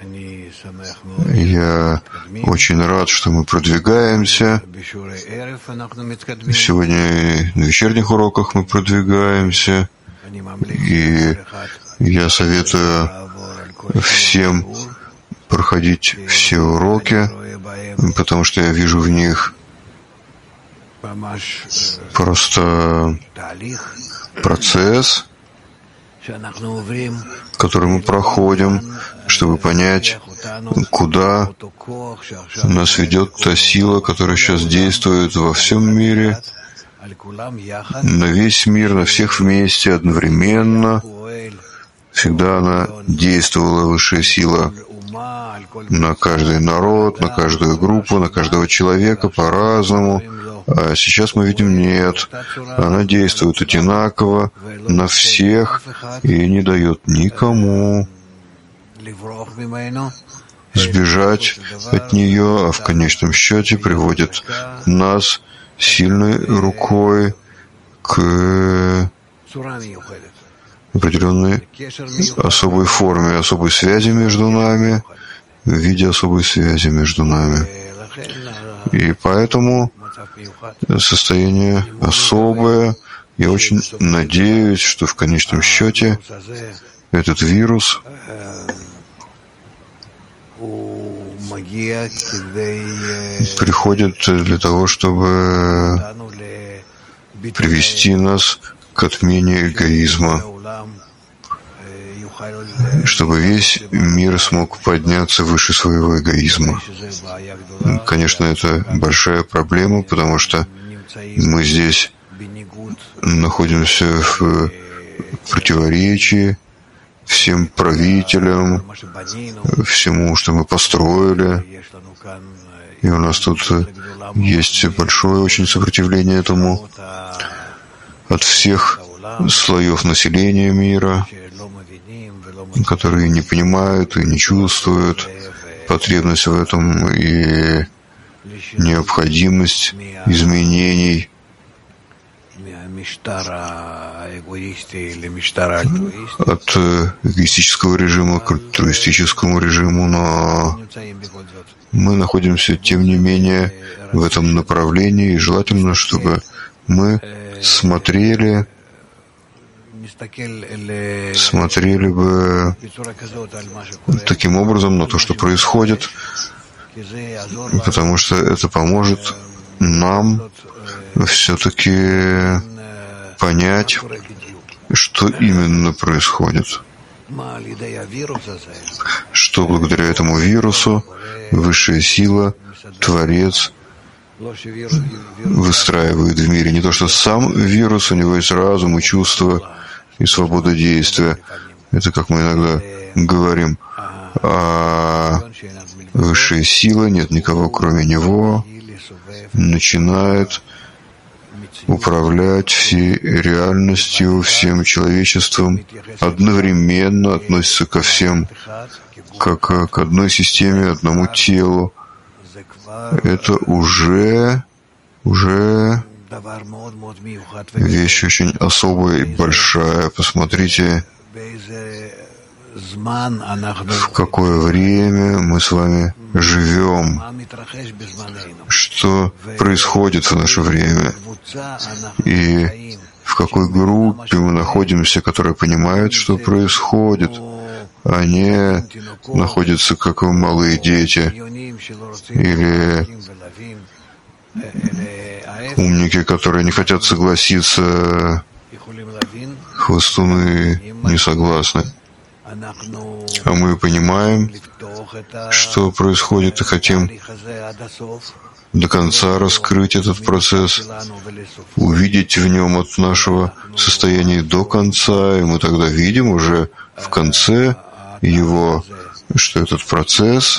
Я очень рад, что мы продвигаемся. Сегодня на вечерних уроках мы продвигаемся. И я советую всем проходить все уроки, потому что я вижу в них просто процесс, который мы проходим, чтобы понять, куда нас ведет та сила, которая сейчас действует во всем мире, на весь мир, на всех вместе, одновременно. Всегда она действовала, высшая сила, на каждый народ, на каждую группу, на каждого человека по-разному. А сейчас мы видим, нет, она действует одинаково на всех и не дает никому сбежать от нее, а в конечном счете приводит нас сильной рукой к определенной особой форме, особой связи между нами, в виде особой связи между нами. И поэтому состояние особое. Я очень надеюсь, что в конечном счете этот вирус приходит для того, чтобы привести нас к отмене эгоизма, чтобы весь мир смог подняться выше своего эгоизма. Конечно, это большая проблема, потому что мы здесь находимся в противоречии всем правителям, всему, что мы построили. И у нас тут есть большое очень сопротивление этому от всех слоев населения мира, которые не понимают и не чувствуют потребность в этом и необходимость изменений от эгоистического режима к альтруистическому режиму, но мы находимся, тем не менее, в этом направлении, и желательно, чтобы мы смотрели бы таким образом на то, что происходит, потому что это поможет нам все-таки понять, что именно происходит. Что благодаря этому вирусу высшая сила, Творец, выстраивает в мире. Не то, что сам вирус, у него есть разум и чувство, и свобода действия. Это, как мы иногда говорим, а высшая сила, нет никого кроме него, начинает управлять всей реальностью, всем человечеством, одновременно относится ко всем, как к одной системе, одному телу. Это уже вещь очень особая и большая. Посмотрите, в какое время мы с вами живем, что происходит в наше время, и в какой группе мы находимся, которая понимает, что происходит, а не находятся как малые дети или умники, которые не хотят согласиться, хвостуны не согласны. А мы понимаем, что происходит, и хотим до конца раскрыть этот процесс, увидеть в нем от нашего состояния до конца, и мы тогда видим уже в конце его, что этот процесс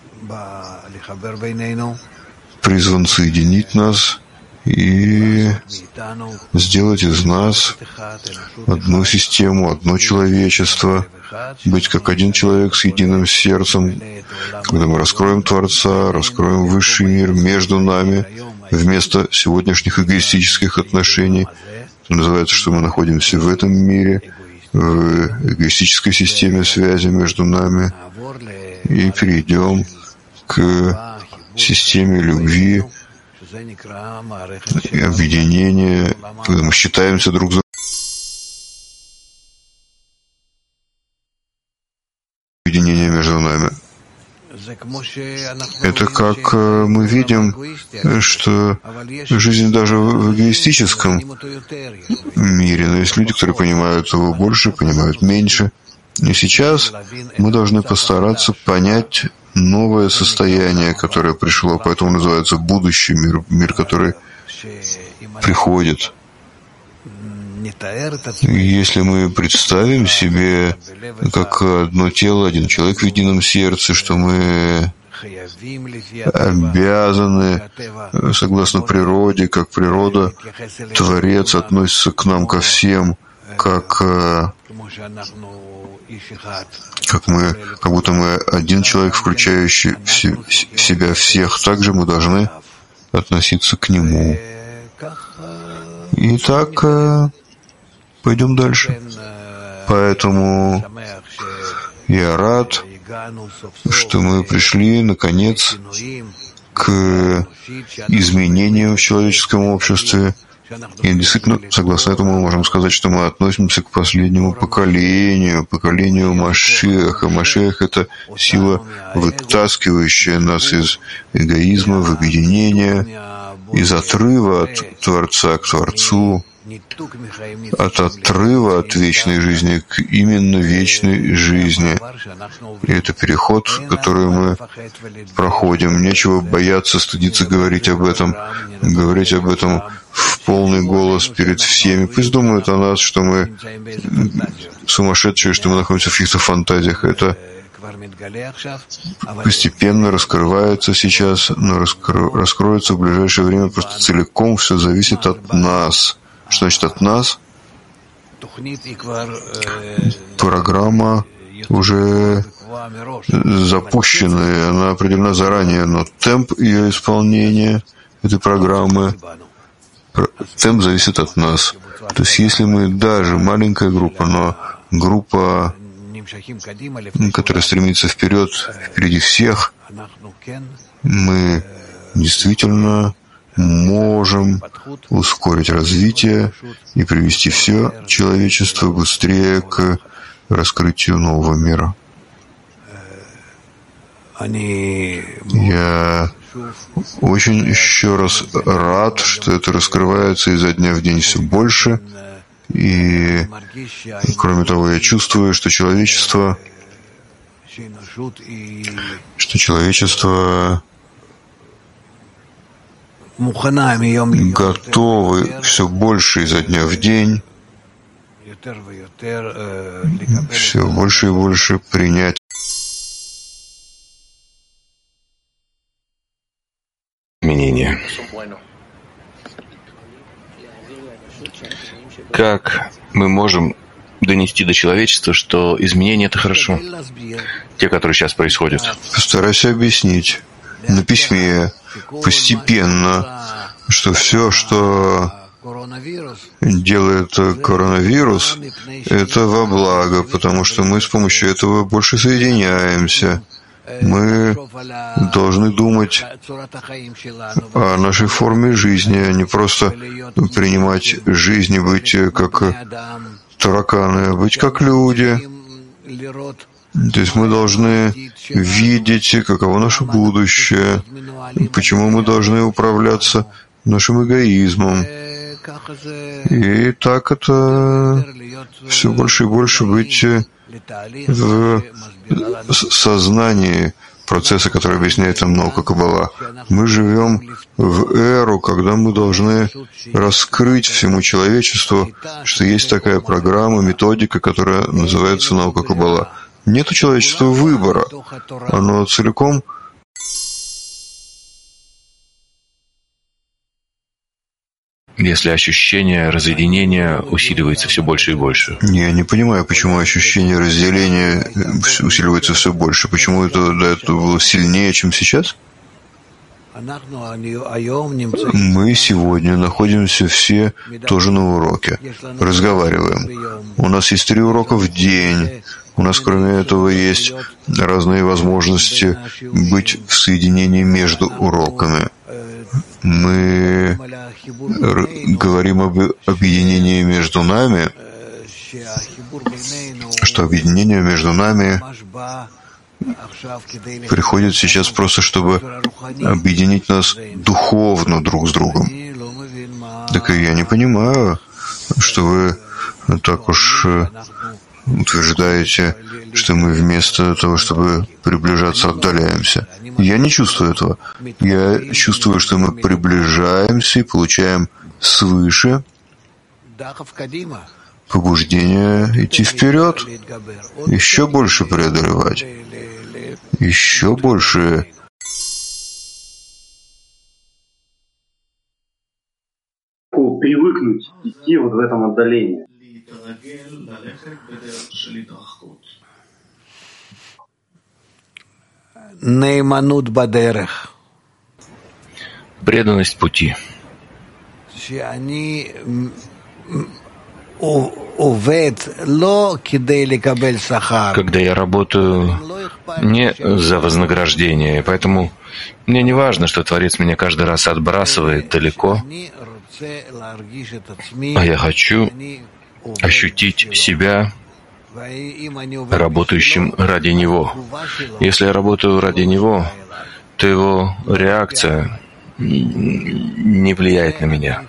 призван соединить нас и сделать из нас одну систему, одно человечество, быть как один человек с единым сердцем, когда мы раскроем Творца, раскроем высший мир между нами, вместо сегодняшних эгоистических отношений. Это называется, что мы находимся в этом мире, в эгоистической системе связи между нами и перейдем к системе любви и объединения, когда мы считаемся друг с другом. Объединение между нами. Это как мы видим, что жизнь даже в эгоистическом мире, но есть люди, которые понимают его больше, понимают меньше. И сейчас мы должны постараться понять новое состояние, которое пришло, поэтому называется будущий мир, мир, который приходит. Если мы представим себе как одно тело, один человек в едином сердце, что мы обязаны, согласно природе, как природа, Творец относится к нам ко всем, как будто мы один человек, включающий в себя всех, также мы должны относиться к Нему. И так пойдем дальше. Поэтому я рад, что мы пришли, наконец, к изменениям в человеческом обществе. И действительно, согласно этому, мы можем сказать, что мы относимся к последнему поколению Машиаха. Машиах — это сила, вытаскивающая нас из эгоизма в объединение, из отрыва от Творца к Творцу, от отрыва от вечной жизни к именно вечной жизни. И это переход, который мы проходим. Нечего бояться, стыдиться говорить об этом в полный голос перед всеми. Пусть думают о нас, что мы сумасшедшие, что мы находимся в каких-то фантазиях. Это постепенно раскрывается сейчас, но раскроется в ближайшее время просто целиком. Все зависит от нас. Что значит от нас? Программа уже запущена, она определена заранее, но темп ее исполнения, этой программы, темп зависит от нас. То есть если мы даже маленькая группа, но группа, которая стремится впереди всех, мы действительно можем ускорить развитие и привести все человечество быстрее к раскрытию нового мира. Я очень еще раз рад, что это раскрывается изо дня в день все больше. И, кроме того, я чувствую, что человечество готовы все больше изо дня в день, все больше и больше принять изменения. Как мы можем донести до человечества, что изменения — это хорошо? Те, которые сейчас происходят. Постарайся объяснить на письме, постепенно, что все, что делает коронавирус, это во благо, потому что мы с помощью этого больше соединяемся. Мы должны думать о нашей форме жизни, а не просто принимать жизнь и быть как тараканы, а быть как люди. То есть мы должны видеть, каково наше будущее, почему мы должны управляться нашим эгоизмом. И так это все больше и больше быть в сознании процесса, который объясняет нам наука Каббала. Мы живем в эру, когда мы должны раскрыть всему человечеству, что есть такая программа, методика, которая называется наука Каббала. Нет у человечества выбора. Оно целиком если ощущение разъединения усиливается все больше и больше. Я не понимаю, почему ощущение разделения усиливается все больше. Почему это до этого было сильнее, чем сейчас? Мы сегодня находимся все тоже на уроке, разговариваем. У нас есть 3 урока в день. У нас, кроме этого, есть разные возможности быть в соединении между уроками. Мы говорим об объединении между нами, что объединение между нами приходит сейчас просто, чтобы объединить нас духовно друг с другом. Так и я не понимаю, что вы так уж утверждаете, что мы вместо того, чтобы приближаться, отдаляемся. Я не чувствую этого. Я чувствую, что мы приближаемся и получаем свыше побуждение идти вперед, еще больше преодолевать, еще больше. Привыкнуть идти вот в этом отдалении. Преданность пути. Когда я работаю не за вознаграждение, поэтому мне не важно, что Творец меня каждый раз отбрасывает далеко, а я хочу ощутить себя работающим ради Него. Если я работаю ради Него, то Его реакция не влияет на меня.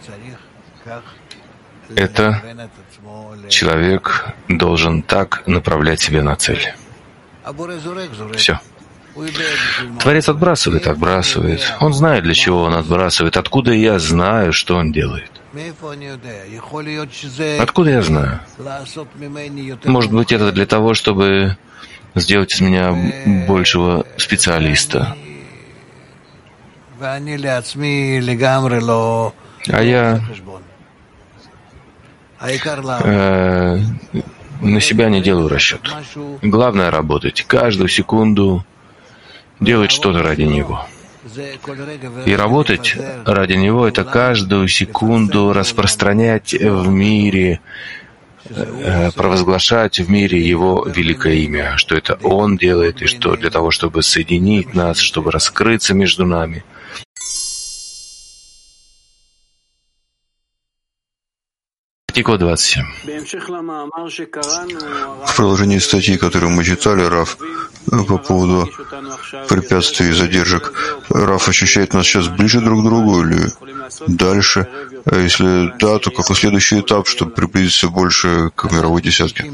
Это человек должен так направлять себя на цель. Все. Творец отбрасывает. Он знает, для чего он отбрасывает. Откуда я знаю, что он делает? Откуда я знаю? Может быть, это для того, чтобы сделать из меня большего специалиста. А я на себя не делаю расчет. Главное — работать. Каждую секунду делать что-то ради Него. И работать ради Него — это каждую секунду распространять в мире, провозглашать в мире Его великое имя, что это Он делает, и что для того, чтобы соединить нас, чтобы раскрыться между нами. Тиква 27. В продолжении статьи, которую мы читали, Раф, по поводу препятствий и задержек, Раф ощущает нас сейчас ближе друг к другу или дальше? А если да, то какой следующий этап, чтобы приблизиться больше к мировой десятке?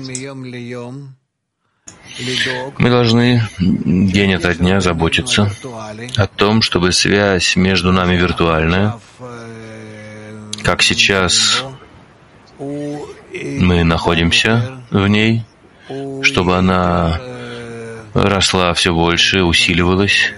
Мы должны день ото дня заботиться о том, чтобы связь между нами виртуальная, как сейчас мы находимся в ней, чтобы она росла все больше, усиливалась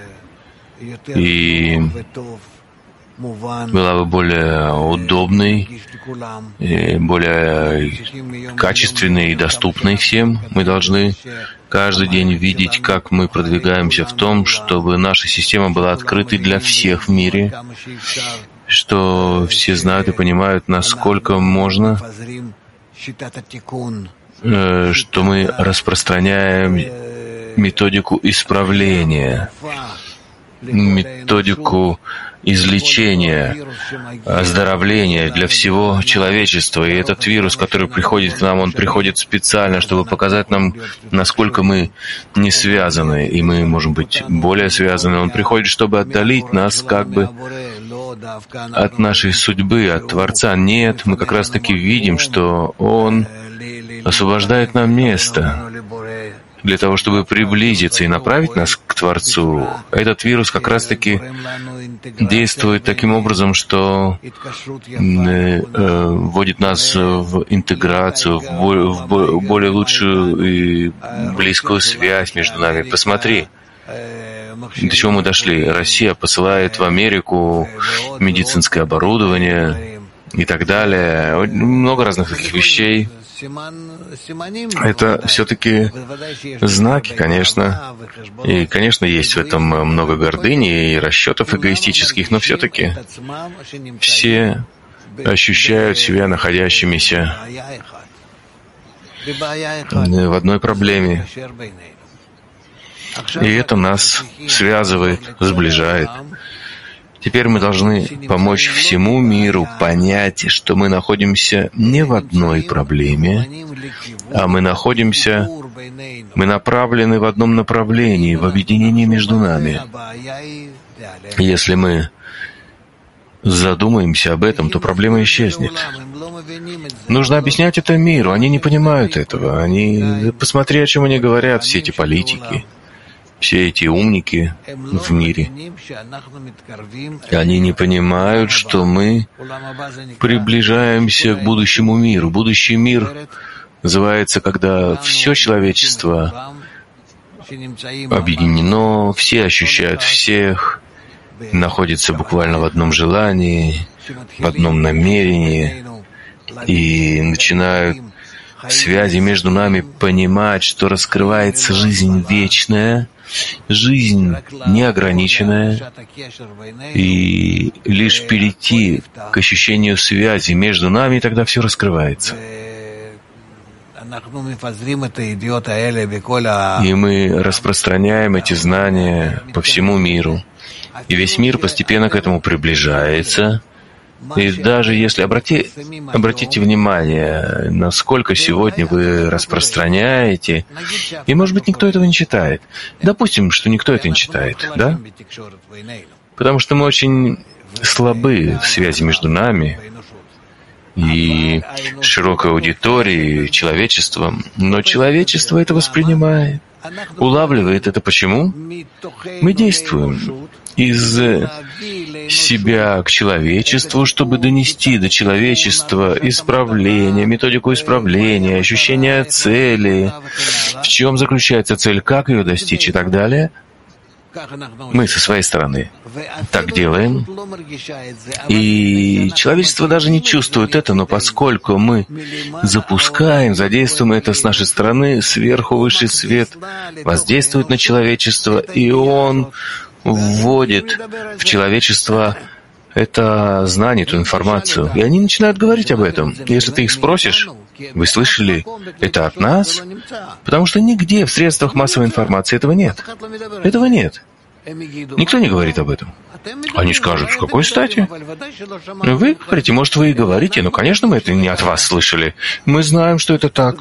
и была бы более удобной, более качественной и доступной всем. Мы должны каждый день видеть, как мы продвигаемся в том, чтобы наша система была открытой для всех в мире, что все знают и понимают, насколько можно, что мы распространяем методику исправления, методику излечения, оздоровления для всего человечества. И этот вирус, который приходит к нам, он приходит специально, чтобы показать нам, насколько мы не связаны, и мы можем быть более связаны. Он приходит, чтобы отдалить нас как бы от нашей судьбы, от Творца. Нет, мы как раз-таки видим, что Он освобождает нам место для того, чтобы приблизиться и направить нас к Творцу. Этот вирус как раз-таки действует таким образом, что вводит нас в интеграцию, в более лучшую и близкую связь между нами. Посмотри, до чего мы дошли. Россия посылает в Америку медицинское оборудование, и так далее. Много разных таких вещей. Это все-таки знаки, конечно. И, конечно, есть в этом много гордыни и расчетов эгоистических, но все-таки все ощущают себя находящимися в одной проблеме. И это нас связывает, сближает. Теперь мы должны помочь всему миру понять, что мы находимся не в одной проблеме, а мы направлены в одном направлении, в объединении между нами. Если мы задумаемся об этом, то проблема исчезнет. Нужно объяснять это миру. Они не понимают этого. Посмотри, о чем они говорят, все эти политики. Все эти умники в мире, они не понимают, что мы приближаемся к будущему миру. Будущий мир называется, когда все человечество объединено, все ощущают всех, находятся буквально в одном желании, в одном намерении и начинают связи между нами понимать, что раскрывается жизнь вечная, жизнь неограниченная, и лишь перейти к ощущению связи между нами, и тогда все раскрывается. И мы распространяем эти знания по всему миру. И весь мир постепенно к этому приближается. И даже если обратите внимание, насколько сегодня вы распространяете, и, может быть, никто этого не читает. Допустим, что никто это не читает, да? Потому что мы очень слабы в связи между нами и широкой аудиторией, человечеством. Но человечество это воспринимает, улавливает это. Почему? Мы действуем из себя к человечеству, чтобы донести до человечества исправление, методику исправления, ощущение цели, в чем заключается цель, как ее достичь и так далее. Мы со своей стороны так делаем, и человечество даже не чувствует это, но поскольку мы запускаем, задействуем это с нашей стороны, сверху высший свет воздействует на человечество, и он вводит в человечество это знание, эту информацию. И они начинают говорить об этом. Если ты их спросишь, вы слышали это от нас? Потому что нигде в средствах массовой информации этого нет. Этого нет. Никто не говорит об этом. Они скажут, с какой стати? Вы говорите, может, вы и говорите, но, конечно, мы это не от вас слышали. Мы знаем, что это так.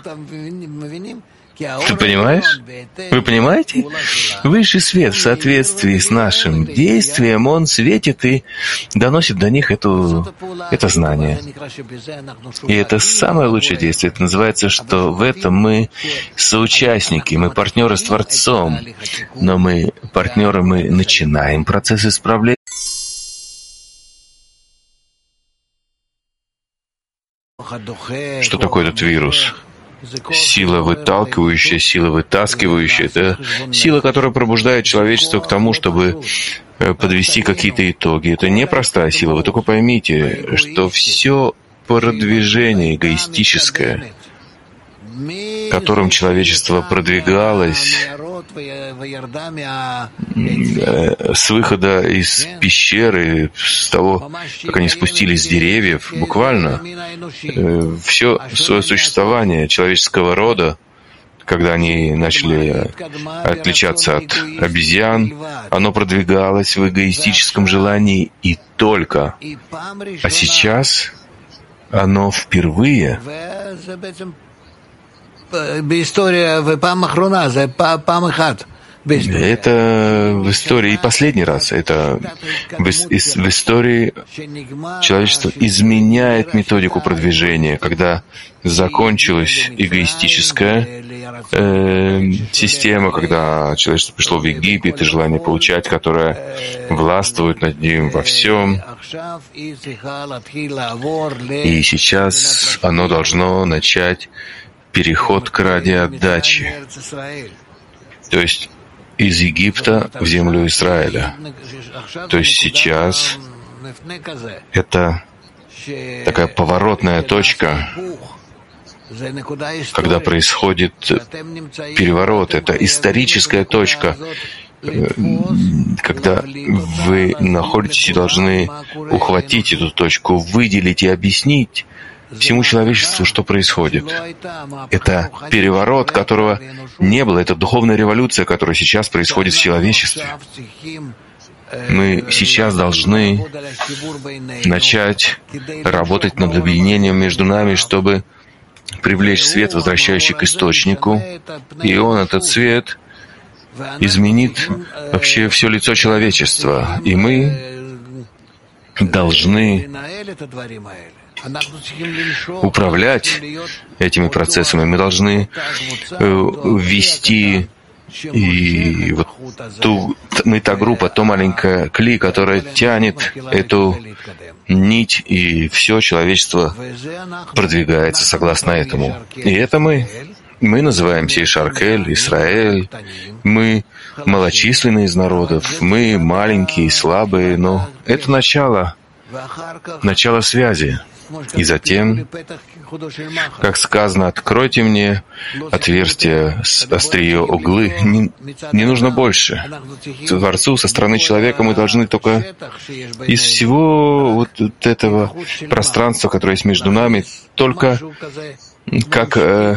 Ты понимаешь? Вы понимаете? Высший свет в соответствии с нашим действием, он светит и доносит до них это знание. И это самое лучшее действие. Это называется, что в этом мы соучастники, мы партнеры с Творцом. Но мы партнеры, мы начинаем процесс исправления. Что такое этот вирус? Сила выталкивающая, сила вытаскивающая. Это сила, которая пробуждает человечество к тому, чтобы подвести какие-то итоги. Это непростая сила. Вы только поймите, что все продвижение эгоистическое, которым человечество продвигалось с выхода из пещеры, с того, как они спустились с деревьев, буквально все свое существование человеческого рода, когда они начали отличаться от обезьян, оно продвигалось в эгоистическом желании и только. А сейчас оно впервые это в истории, и последний раз, это в истории человечество изменяет методику продвижения, когда закончилась эгоистическая система, когда человечество пришло в Египет и желание получать, которое властвует над ним во всем. И сейчас оно должно начать переход к радиоотдаче, то есть из Египта в землю Израиля. То есть сейчас это такая поворотная точка, когда происходит переворот. Это историческая точка, когда вы находитесь и должны ухватить эту точку, выделить и объяснить всему человечеству, что происходит. Это переворот, которого не было. Это духовная революция, которая сейчас происходит в человечестве. Мы сейчас должны начать работать над объединением между нами, чтобы привлечь свет, возвращающий к источнику, и он, этот свет, изменит вообще все лицо человечества. И мы должны управлять этими процессами, мы должны вести и вот мы та группа, то маленькая кли, которая тянет эту нить, и все человечество продвигается согласно этому. И это мы называемся Ишар-Кель, Исраэль, мы малочисленные из народов, мы маленькие, слабые, но это начало связи. И затем, как сказано, откройте мне отверстие с острие углы. Не нужно больше. Творцу со стороны человека мы должны только из всего вот этого пространства, которое есть между нами, только как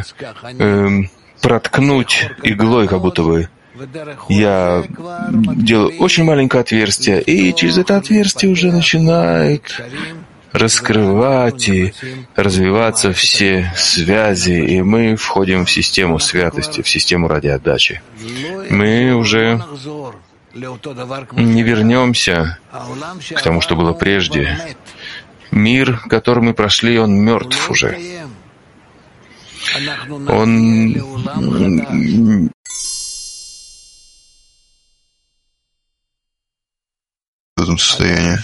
проткнуть иглой, как будто бы. Я делаю очень маленькое отверстие, и через это отверстие уже начинает раскрывать и развиваться все связи, и мы входим в систему святости, в систему радиоотдачи. Мы уже не вернемся к тому, что было прежде. Мир, который мы прошли, он мертв уже. Он в этом состоянии.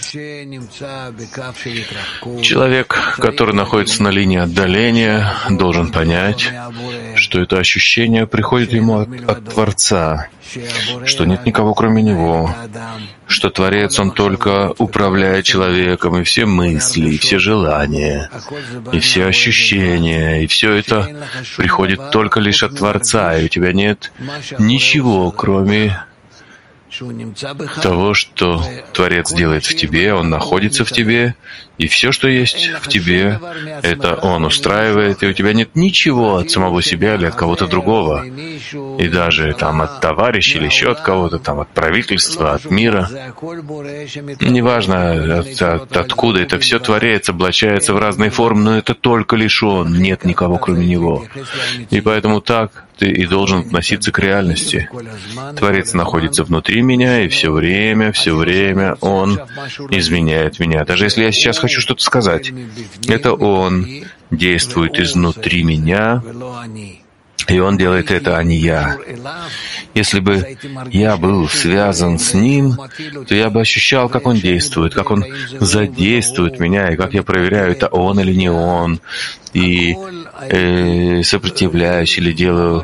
Человек, который находится на линии отдаления, должен понять, что это ощущение приходит ему от Творца, что нет никого кроме Него, что Творец, Он только управляет человеком, и все мысли, и все желания, и все ощущения, и все это приходит только лишь от Творца, и у тебя нет ничего, кроме того, что Творец делает в тебе, Он находится в тебе, и все, что есть в тебе, это Он устраивает, и у тебя нет ничего от самого себя или от кого-то другого, и даже там от товарища или еще от кого-то, там от правительства, от мира. Неважно, откуда это все Творец, облачается в разные формы, но это только лишь Он, нет никого кроме Него. И поэтому так ты и должен относиться к реальности. Творец находится внутри меня, и все время Он изменяет меня. Даже если я сейчас хочу что-то сказать, это Он действует изнутри меня, и Он делает это, а не я. Если бы я был связан с Ним, то я бы ощущал, как Он действует, как Он задействует меня, и как я проверяю, это Он или не Он, и сопротивляюсь или делаю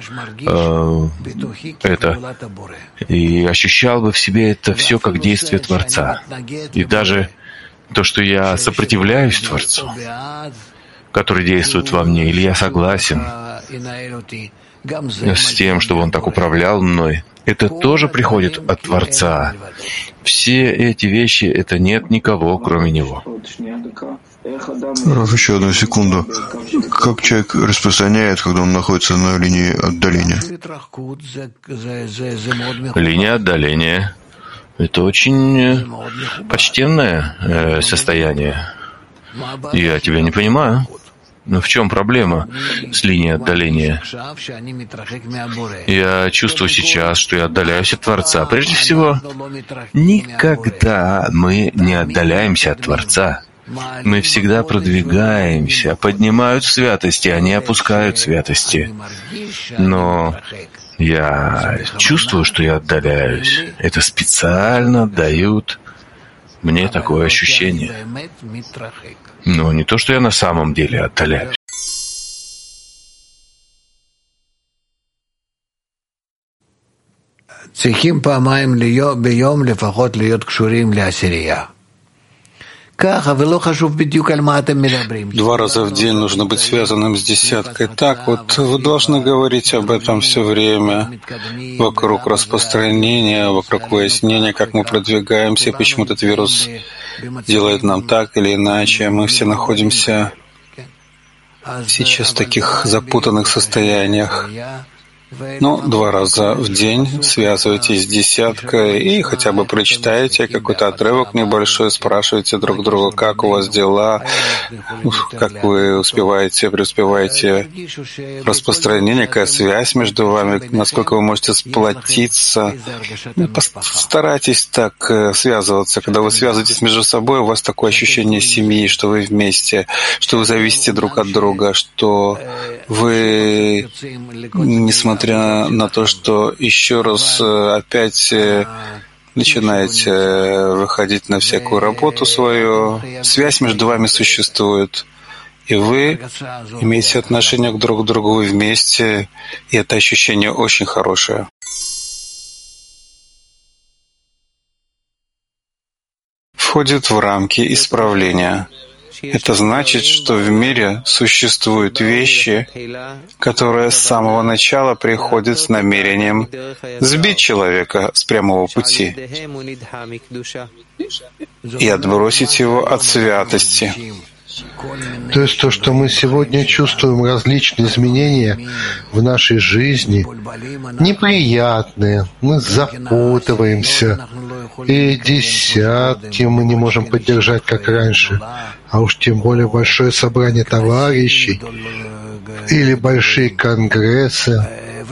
это, и ощущал бы в себе это все как действие Творца. И даже то, что я сопротивляюсь Творцу, который действует во мне, или я согласен с тем, чтобы Он так управлял мной, это тоже приходит от Творца. Все эти вещи — это нет никого, кроме Него. Раф, еще одну секунду. Как человек распространяет, когда он находится на линии отдаления? Линия отдаления — это очень почтенное состояние. Я тебя не понимаю. Но в чем проблема с линией отдаления? Я чувствую сейчас, что я отдаляюсь от Творца. Прежде всего, никогда мы не отдаляемся от Творца. Мы всегда продвигаемся, поднимают святости, они опускают святости. Но я чувствую, что я отдаляюсь. Это специально дают мне такое ощущение. Но не то, что я на самом деле отдаляюсь. 2 раза в день нужно быть связанным с десяткой. Так вот, вы должны говорить об этом все время, вокруг распространения, вокруг выяснения, как мы продвигаемся, почему этот вирус делает нам так или иначе. Мы все находимся сейчас в таких запутанных состояниях. Но 2 раза в день связывайтесь с десяткой и хотя бы прочитайте какой-то отрывок небольшой, спрашивайте друг друга, как у вас дела, как вы успеваете, преуспеваете распространение, какая связь между вами, насколько вы можете сплотиться. Постарайтесь так связываться. Когда вы связываетесь между собой, у вас такое ощущение семьи, что вы вместе, что вы зависите друг от друга, что вы, несмотря на то, что еще раз опять начинаете выходить на всякую работу свою, связь между вами существует, и вы имеете отношение друг к другу вместе, и это ощущение очень хорошее. Входит в рамки исправления. Это значит, что в мире существуют вещи, которые с самого начала приходят с намерением сбить человека с прямого пути и отбросить его от святости. То есть то, что мы сегодня чувствуем различные изменения в нашей жизни, неприятные, мы запутываемся, и десятки мы не можем поддержать, как раньше, а уж тем более большое собрание товарищей или большие конгрессы.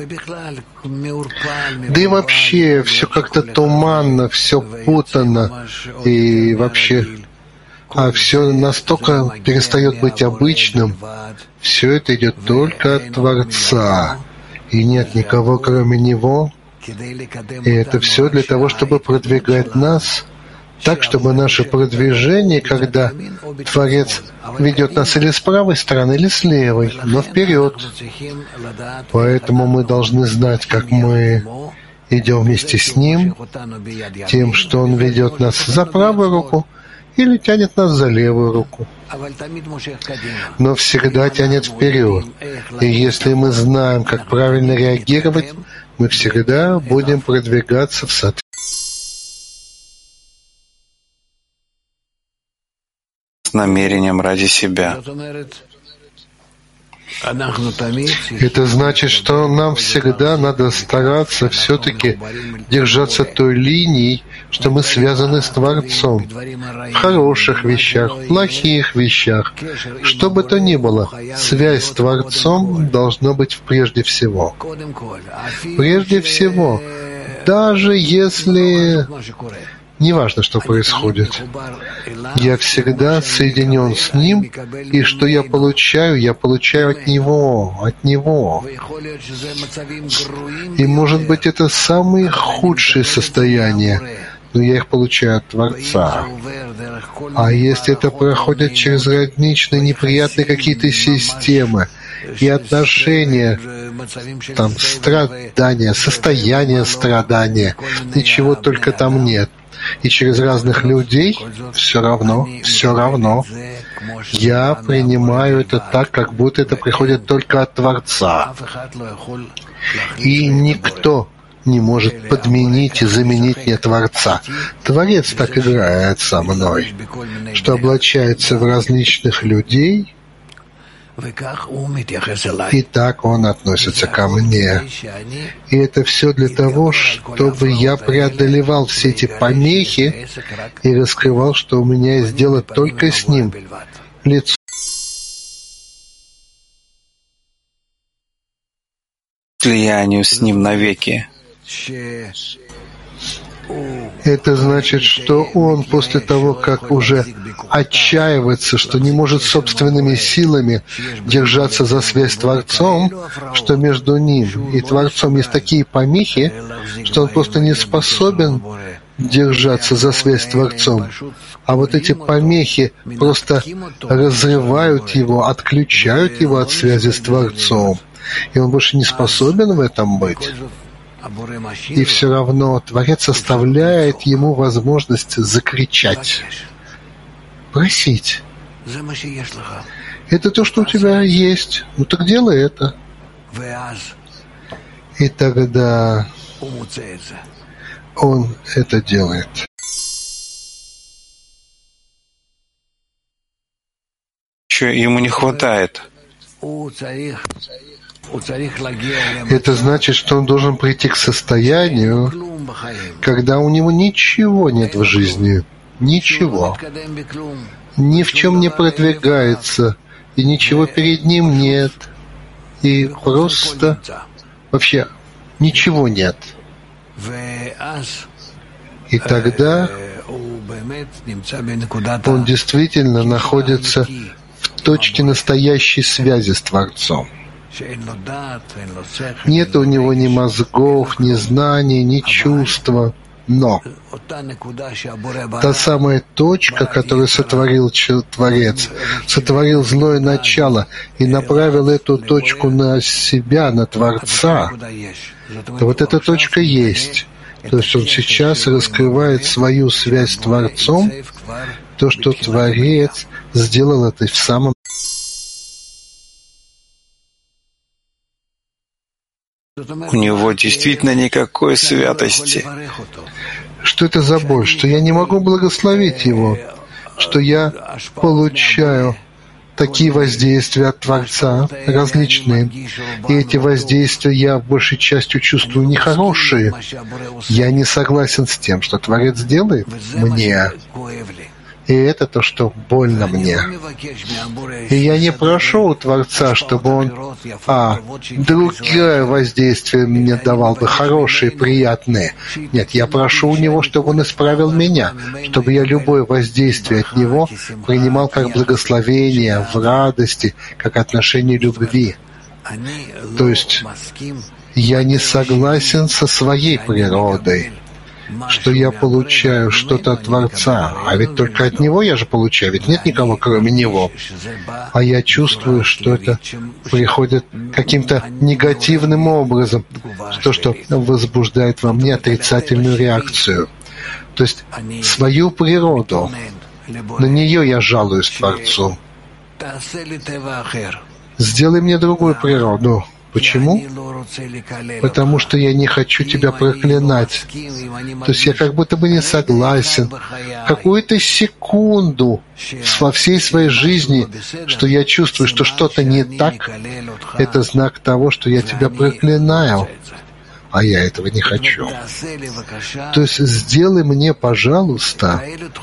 Да и вообще все как-то туманно, все путано, и вообще все настолько перестает быть обычным, все это идет только от Творца, и нет никого, кроме Него. И это все для того, чтобы продвигать нас так, чтобы наше продвижение, когда Творец ведет нас или с правой стороны, или с левой, но вперед. Поэтому мы должны знать, как мы идем вместе с Ним, тем, что Он ведет нас за правую руку, или тянет нас за левую руку, но всегда тянет вперед. И если мы знаем, как правильно реагировать, мы всегда будем продвигаться в соответствии с намерением ради себя. Это значит, что нам всегда надо стараться все-таки держаться той линии, что мы связаны с Творцом. В хороших вещах, в плохих вещах. Что бы то ни было, связь с Творцом должна быть прежде всего. Прежде всего, даже если неважно, что происходит, я всегда соединен с Ним, и что я получаю от Него, от Него. И, может быть, это самые худшие состояния, но я их получаю от Творца. А если это проходит через различные неприятные какие-то системы и отношения, там, страдания, состояние страдания, и чего только там нет, и через разных людей, все равно, я принимаю это так, как будто это приходит только от Творца. И никто не может подменить и заменить мне Творца. Творец так играет со мной, что облачается в различных людей, и так Он относится ко мне. И это все для того, чтобы я преодолевал все эти помехи и раскрывал, что у меня есть дело только с Ним. Лицо Слиянию с Ним навеки. Это значит, что он после того, как уже отчаивается, что не может собственными силами держаться за связь с Творцом, что между ним и Творцом есть такие помехи, что он просто не способен держаться за связь с Творцом. А вот эти помехи просто разрывают его, отключают его от связи с Творцом. И он больше не способен в этом быть. И все равно Творец оставляет ему возможность закричать. Просить. Это то, что у тебя есть. Ну так делай это. И тогда он это делает. Ему не хватает. Это значит, что он должен прийти к состоянию, когда у него ничего нет в жизни. Ничего. Ни в чем не продвигается, и ничего перед ним нет. И просто вообще ничего нет. И тогда он действительно находится в точке настоящей связи с Творцом. Нет у него ни мозгов, ни знаний, ни чувства. Но та самая точка, которую сотворил Творец, сотворил злое начало и направил эту точку на себя, на Творца, то вот эта точка есть. То есть он сейчас раскрывает свою связь с Творцом, то, что Творец сделал это в самом. У него действительно никакой святости. Что это за боль? Что я не могу благословить его? Что я получаю такие воздействия от Творца, различные. И эти воздействия я большей частью чувствую нехорошие. Я не согласен с тем, что Творец делает мне. И это то, что больно мне. И я не прошу у Творца, чтобы он другое воздействие мне давал бы, хорошие, приятные. Нет, я прошу у него, чтобы он исправил меня, чтобы я любое воздействие от него принимал как благословение, в радости, как отношение любви. То есть я не согласен со своей природой, что я получаю что-то от Творца, а ведь только от Него я же получаю, ведь нет никого, кроме Него. А я чувствую, что это приходит каким-то негативным образом, то, что возбуждает во мне отрицательную реакцию. То есть свою природу, на нее я жалуюсь Творцу. Сделай мне другую природу. Почему? Потому что я не хочу тебя проклинать. То есть я как будто бы не согласен. Какую-то секунду во всей своей жизни, что я чувствую, что что-то не так, это знак того, что я тебя проклинаю. А я этого не хочу. То есть сделай мне, пожалуйста,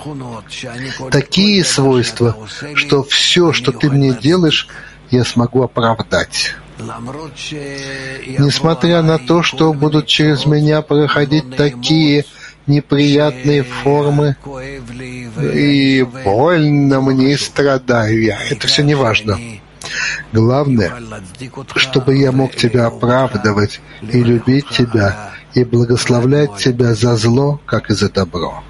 такие свойства, что все, что ты мне делаешь, я смогу оправдать. Несмотря на то, что будут через меня проходить такие неприятные формы, и больно мне, и страдаю я. Это все не важно. Главное, чтобы я мог тебя оправдывать и любить тебя, и благословлять тебя за зло, как и за добро.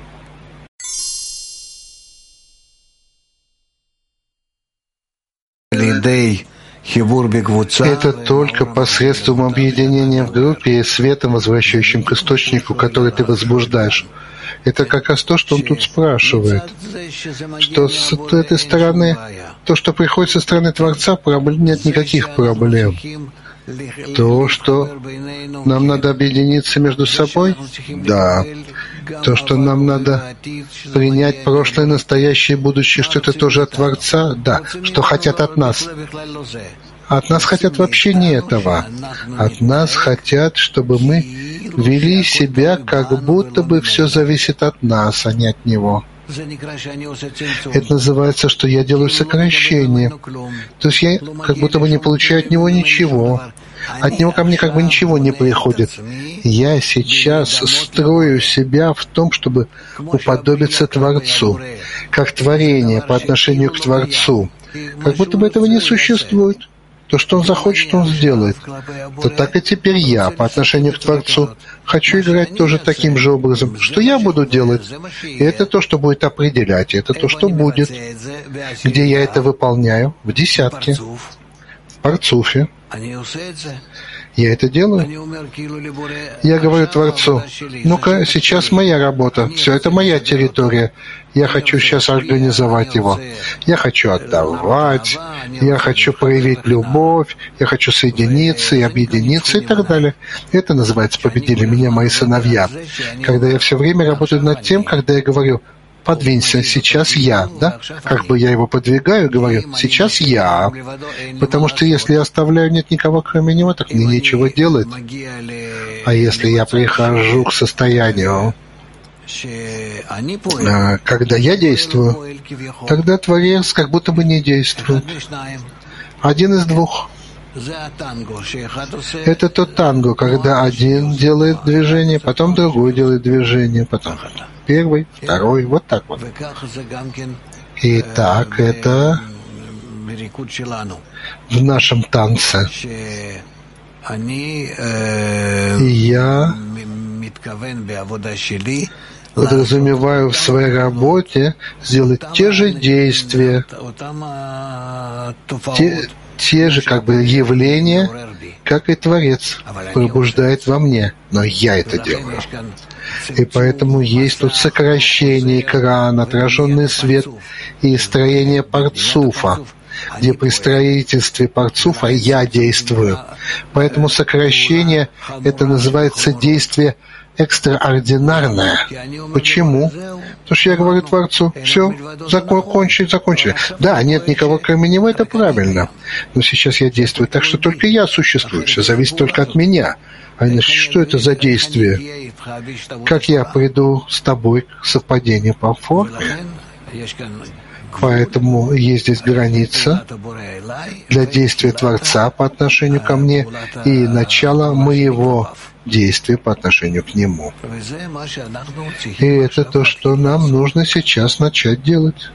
Это только посредством объединения в группе и светом, возвращающим к источнику, который ты возбуждаешь. Это как раз то, что он тут спрашивает. Что с этой стороны, то, что приходит со стороны Творца, нет никаких проблем. То, что нам надо объединиться между собой? Да. То, что нам надо принять прошлое, настоящее и будущее, что это тоже от Творца? Да. Что хотят от нас? От нас хотят вообще не этого. От нас хотят, чтобы мы вели себя, как будто бы все зависит от нас, а не от Него. Это называется, что я делаю сокращение. То есть я как будто бы не получаю от Него ничего. От Него ко мне как бы ничего не приходит. Я сейчас строю себя в том, чтобы уподобиться Творцу, как творение по отношению к Творцу. Как будто бы этого не существует. То, что Он захочет, Он сделает. То так и теперь я по отношению к Творцу хочу играть тоже таким же образом. Что я буду делать? И это то, что будет определять. Это то, что будет. Где я это выполняю? В десятке. В парцуфе. Я это делаю. Я говорю Творцу, ну-ка, сейчас моя работа, все это моя территория. Я хочу сейчас организовать его. Я хочу отдавать, я хочу проявить любовь, я хочу соединиться и объединиться и так далее. Это называется «победили меня мои сыновья». Когда я все время работаю над тем, когда я говорю «подвинься, сейчас я», да? Как бы я его подвигаю, говорю «сейчас я». Потому что если я оставляю «нет никого, кроме него», так мне нечего делать. А если я прихожу к состоянию, когда я действую, тогда Творец как будто бы не действует. Один из двух. Это тот танго, когда один делает движение, потом другой делает движение, потом первый, второй, вот так вот. И так это в нашем танце. И я подразумеваю в своей работе сделать те же действия, те же как бы явления, как и Творец пробуждает во мне, но я это делаю. И поэтому есть тут сокращение экрана, отраженный свет и строение парцуфа, где при строительстве парцуфа я действую. Поэтому сокращение — это называется действие экстраординарное. Почему? Потому что я говорю Творцу, все, закончили. Да, нет никого кроме него, это правильно. Но сейчас я действую так, что только я существую, все зависит только от меня. А иначе что это за действие? Как я приду с тобой к совпадению по форме? Поэтому есть здесь граница для действия Творца по отношению ко мне и начало моего действия по отношению к Нему. И это то, что нам нужно сейчас начать делать.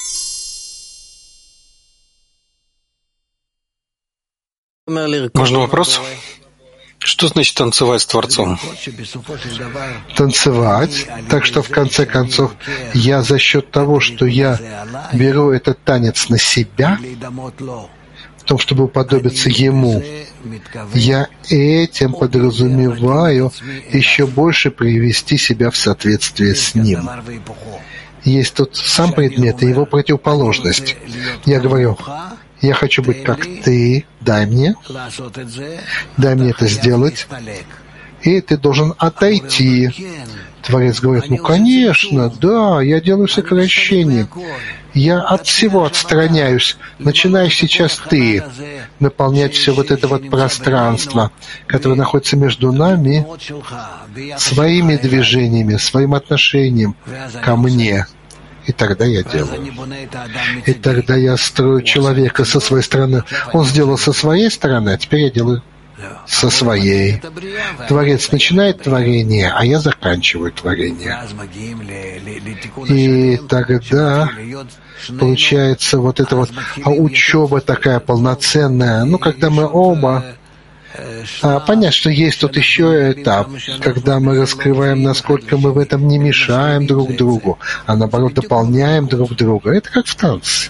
Можно вопрос? Что значит танцевать с Творцом? Танцевать, так что в конце концов я за счет того, что я беру этот танец на себя, в том, чтобы уподобиться Ему, я этим подразумеваю еще больше привести себя в соответствие с Ним. Есть тут сам предмет и его противоположность. Я говорю, я хочу быть как ты, дай мне это сделать, и ты должен отойти. Творец говорит, ну, конечно, да, я делаю сокращение. Я от всего отстраняюсь. Начинаешь сейчас ты наполнять все вот это вот пространство, которое находится между нами, своими движениями, своим отношением ко мне. И тогда я делаю. И тогда я строю человека со своей стороны. Он сделал со своей стороны, а теперь я делаю со своей. Творец начинает творение, а я заканчиваю творение. И тогда получается вот эта вот учеба такая полноценная. Ну, когда мы оба понять, что есть тут еще этап, когда мы раскрываем, насколько мы в этом не мешаем друг другу, а наоборот дополняем друг друга. Это как в танце.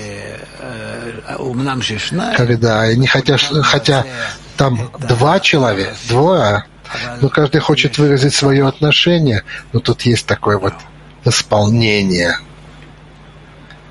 Когда они хотя там двое, но каждый хочет выразить свое отношение, но тут есть такое вот восполнение.